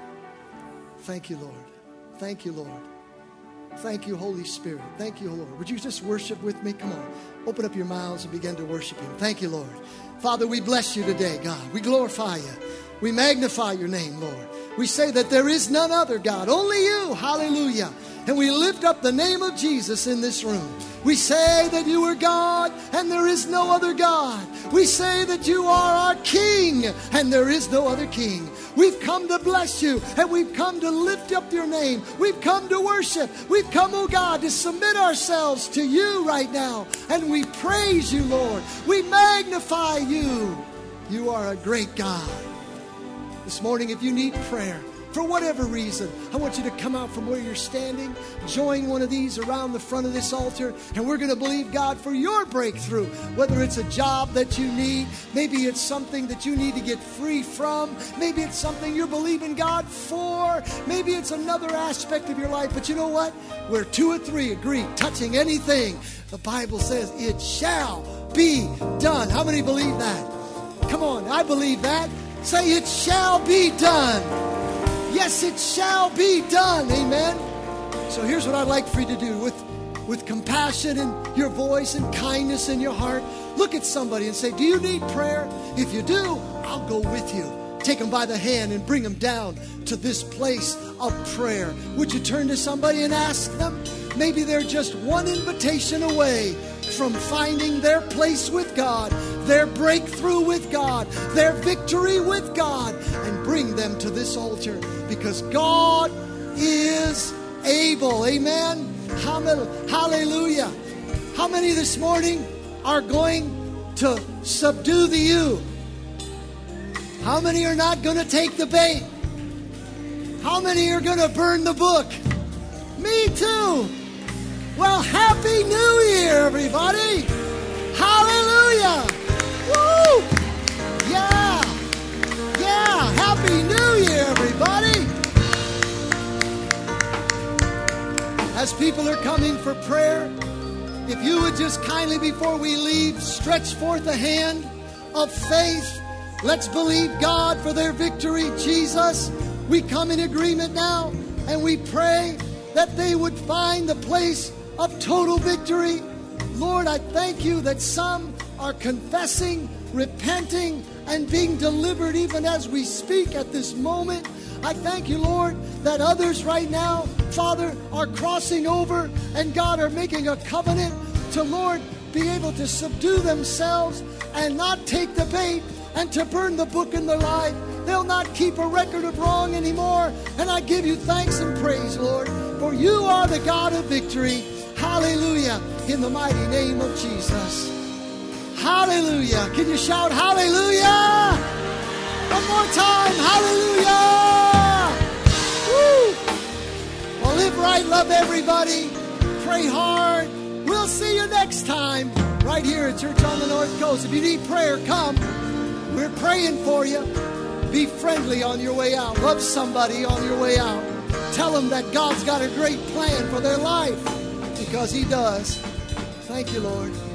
Thank you, Lord. Thank you, Lord. Thank you, Holy Spirit. Thank you, Lord. Would you just worship with me? Come on. Open up your mouths and begin to worship Him. Thank you, Lord. Father, we bless you today, God. We glorify you. We magnify your name, Lord. We say that there is none other, God. Only you. Hallelujah. And we lift up the name of Jesus in this room. We say that you are God and there is no other God. We say that you are our King and there is no other King. We've come to bless you and we've come to lift up your name. We've come to worship. We've come, oh God, to submit ourselves to you right now. And we praise you, Lord. We magnify you. You are a great God. This morning, if you need prayer, for whatever reason, I want you to come out from where you're standing, join one of these around the front of this altar, and we're going to believe God for your breakthrough. Whether it's a job that you need, maybe it's something that you need to get free from, maybe it's something you're believing God for, maybe it's another aspect of your life. But you know what? Where two or three agree, touching anything, the Bible says it shall be done. How many believe that? Come on, I believe that. Say, it shall be done. Yes, it shall be done. Amen. So here's what I'd like for you to do. With, with compassion in your voice and kindness in your heart, look at somebody and say, do you need prayer? If you do, I'll go with you. Take them by the hand and bring them down to this place of prayer. Would you turn to somebody and ask them? Maybe they're just one invitation away from finding their place with God, their breakthrough with God, their victory with God, and bring them to this altar because God is able. Amen. Hallelujah. How many this morning are going to subdue the you? How many are not going to take the bait? How many are going to burn the book? Me too. Well, Happy New Year, everybody. Hallelujah. Woo! Yeah. Yeah. Happy New Year, everybody. As people are coming for prayer, if you would just kindly, before we leave, stretch forth a hand of faith. Let's believe God for their victory. Jesus, we come in agreement now and we pray that they would find the place of total victory. Lord, I thank you that some are confessing, repenting, and being delivered even as we speak at this moment. I thank you, Lord, that others right now, Father, are crossing over and God are making a covenant to, Lord, be able to subdue themselves and not take the bait and to burn the book in their life. They'll not keep a record of wrong anymore. And I give you thanks and praise, Lord, for you are the God of victory. Hallelujah. In the mighty name of Jesus. Hallelujah. Can you shout hallelujah? One more time. Hallelujah. Woo. Well, live right. Love everybody. Pray hard. We'll see you next time right here at Church on the North Coast. If you need prayer, come. We're praying for you. Be friendly on your way out. Love somebody on your way out. Tell them that God's got a great plan for their life because He does. Thank you, Lord.